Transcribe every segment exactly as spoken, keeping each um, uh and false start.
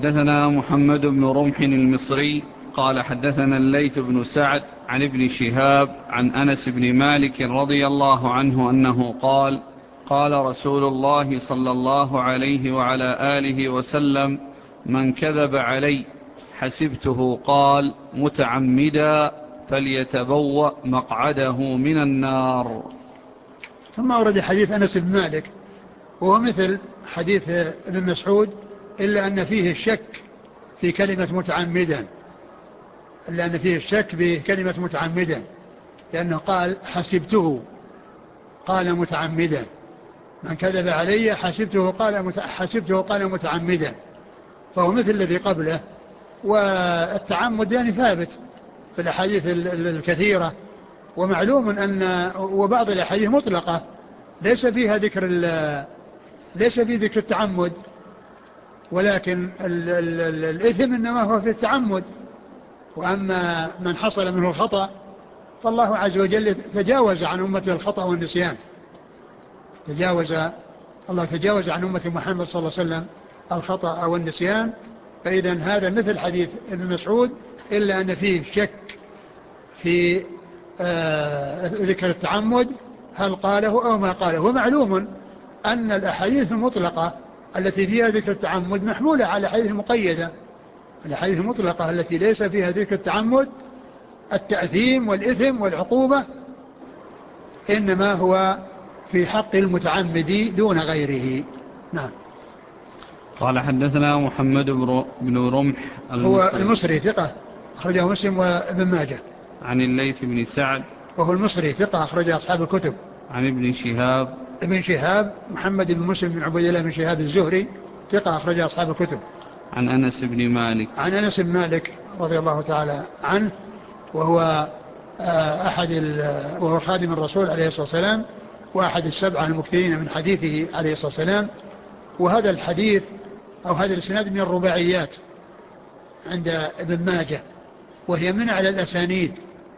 حدثنا محمد بن رمح المصري قال حدثنا الليث بن سعد عن ابن شهاب عن أنس بن مالك رضي الله عنه أنه قال قال رسول الله صلى الله عليه وعلى آله وسلم: من كذب علي حسبته قال متعمدا فليتبوأ مقعده من النار. ثم ورد حديث أنس بن مالك وهو مثل حديث ابن مسعود إلا أن فيه الشك في كلمة متعمدا إلا أن فيه الشك بكلمة متعمدا لأنه قال حسبته قال متعمدا. من كذب علي حسبته قال حسبته قال متعمدا، فهو مثل الذي قبله. والتعمد يعني ثابت في الأحاديث الكثيرة، ومعلوم أن وبعض الأحاديث مطلقة ليس فيها ذكر ليس في ذكر التعمد، ولكن ال ال ال الإثم إنما هو في التعمد. وأما من حصل منه الخطأ فالله عز وجل تجاوز عن أمة الخطأ والنسيان، تجاوز الله تجاوز عن أمة محمد صلى الله عليه وسلم الخطأ والنسيان. فإذا هذا مثل حديث ابن مسعود إلا أن فيه شك في آه ذكر التعمد هل قاله أو ما قاله. ومعلوم أن الأحاديث المطلقة التي فيها ذكر التعمد محمولة على الأحاديث المقيدة. الأحاديث المطلقة التي ليس فيها ذكر التعمد التأثيم والإثم والعقوبة إنما هو في حق المتعمد دون غيره. نعم. قال حدثنا محمد بن رمح هو المصري المصري ثقة أخرجه مسلم وابن ماجه. عن الليث بن سعد وهو المصري ثقة أخرجه أصحاب الكتب. عن ابن شهاب ابن شهاب محمد بن مسلم بن عبيد الله بن شهاب الزهري ثقة أخرجه أصحاب الكتب. عن أنس بن مالك عن أنس بن مالك رضي الله تعالى عنه وهو أحد وهو خادم الرسول عليه الصلاة والسلام وأحد السبعة المكثرين من حديثه عليه الصلاة والسلام. وهذا الحديث أو هذا الإسناد من الرباعيات عند ابن ماجه، وهي من على الأسانيد.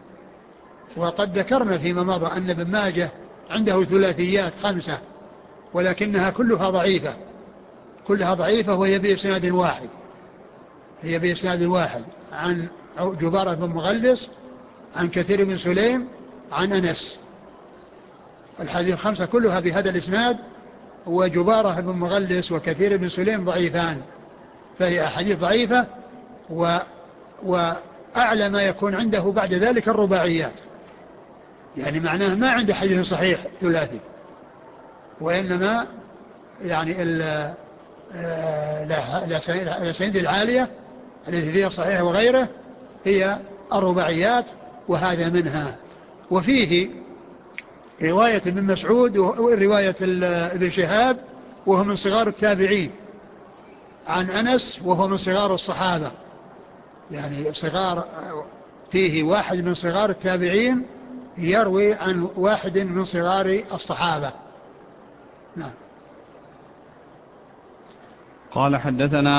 وقد ذكرنا فيما مضى أن ابن ماجه عنده ثلاثيات خمسة ولكنها كلها ضعيفة كلها ضعيفة وهي بإسناد واحد هي بإسناد واحد عن جبارة بن مغلس عن كثير بن سليم عن أنس. الحديث الخمسة كلها بهذا الإسناد، وجبارة بن مغلس وكثير بن سليم ضعيفان، فهي أحاديث ضعيفة. و وأعلى ما يكون عنده بعد ذلك الرباعيات، يعني معناه ما عنده حديث صحيح ثلاثي، وإنما يعني الأسانيد العالية التي فيها الصحيح وغيره هي الرباعيات، وهذا منها. وفيه رواية ابن مسعود ورواية ابن شهاب وهو من صغار التابعين عن أنس وهو من صغار الصحابة، يعني صغار فيه واحد من صغار التابعين يروي عن واحد من صغار الصحابة. نعم. قال حدثنا